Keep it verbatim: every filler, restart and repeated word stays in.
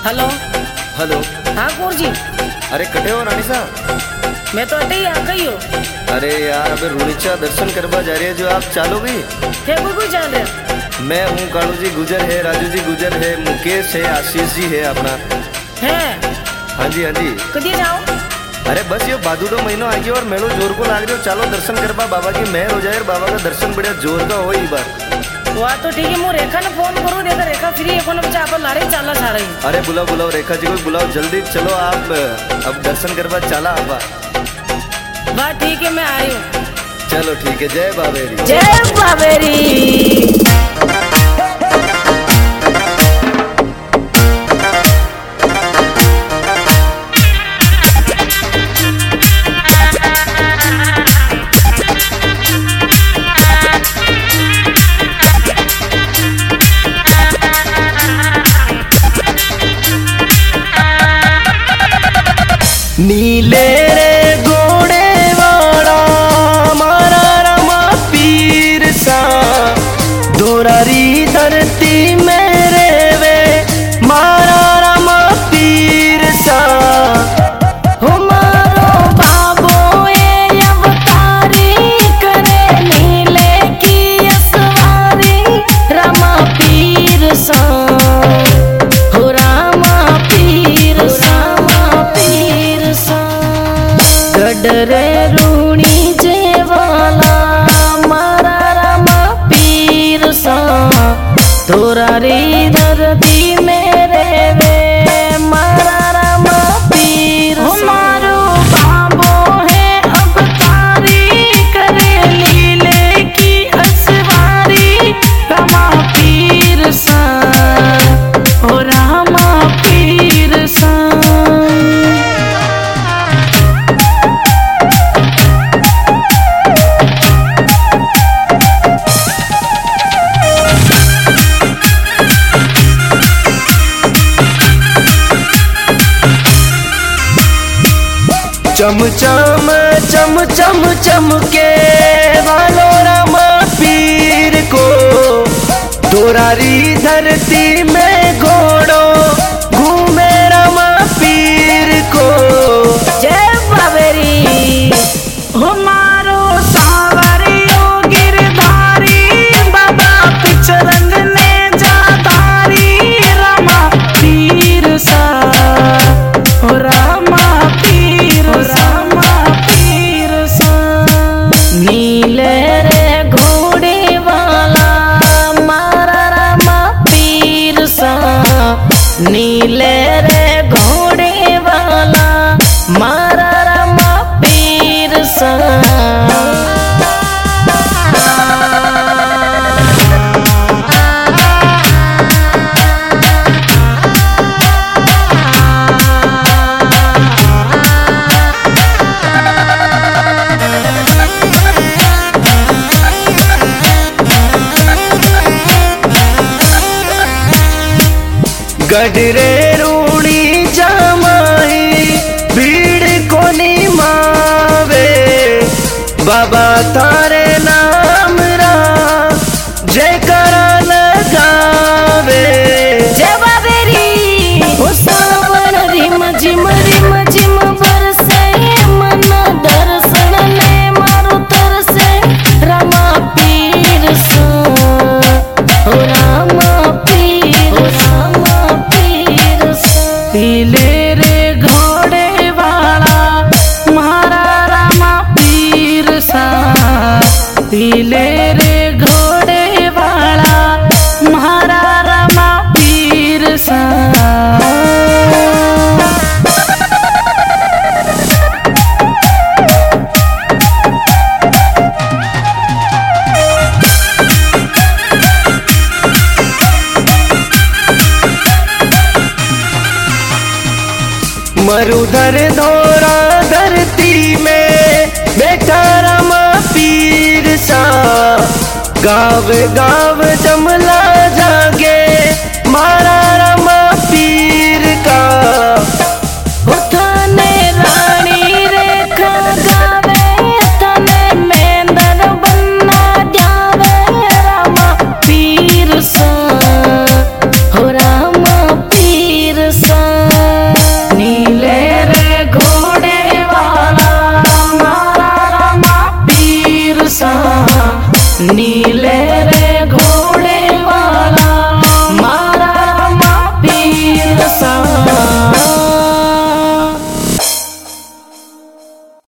Hello hello. हाँ कौर जी। अरे कटे हो रानी साहब? मैं तो अटे ही आ गई हो। अरे यार अबे रुणिचा दर्शन करवा जा रही है जो आप चालोगी? है कोई कोई चल रहा? मैं हूँ, कालू जी गुजर है, राजू जी गुजर है, मुकेश है, आशीष जी है अपना। है? हाँ जी हाँ जी। कदी जाओ? अरे बस ये भादुड़ो महीनो आ गया और मेलो जोर को लाग रही हो। चालो दर्शन करवा, बाबा की मेहर हो जाए और बाबा का दर्शन बढ़िया जोर का हो ई बार। वाह तो ठीक है, मैं रेखा ने फोन करूँ, देखा रेखा फ्री है कौन बच्चा आप लारे चाला जा रही। अरे बुलाओ बुलाओ रेखा जी को बुलाओ जल्दी, चलो आप अब दर्शन करवा चला आप। वाह ठीक है मैं आ रही हूँ। चलो ठीक है, जय बाबेरी। जय बाबेरी। नीले रे घोड़े वाला मारा रमा पीर सा, दोरारी धरती मेरे वे मारा रमा पीर सा। हमारो बाबो ये अवतारी करे नीले की असवारी रमा पीर सा। हो रामा पीर सा डरे रूणी जेवाला मारा रामा पीर सा, दोरारी धरती मेरे वे मारा रामा पीर सा। हमारो बाबो है अब तारी करे लीले की असवारी रामा पीर सा। ओ रामा पीर सा। चम चम चम चम चमके वालो रामा पीर को, दोरारी धरती में घोड़ो घूमे रामा पीर को। जय बाबेरी। हमारो सावरियो गिरधारी बाबा पिचरंग ने जाधारी रामा पीर सा। हो रामा पीर रामा पीर सा। नीले रे घोड़े वाला मारा रामा पीर सा। नीले रे घोड़े वाला मारा रामा पीर सा। गडरे रूणी जमाई भीड़ कोनी मावे, बाबा तारे नाम रा जयकारा लगावे। जय बाबेरी। ओ सावन रिम झिम रिम झिम बरसे मन दर्शन ने मारो तरसे रामा पीर सा। ओ रामा पीर रामा पीर सा। पीले रे घोड़े वाला मारा रामा पीर सा। पीले रे घोड़े वाला मारा रामा पीर सा। मरुधर धोरा धरती में बैठा रमा पीर सा, गाव गाव जमला जागे मारा रमा पीर का। उठाने रानी रेखा गावे तने मेंदर बन्ना जावे रामा पीर सा। हो रामा पीर सा। नील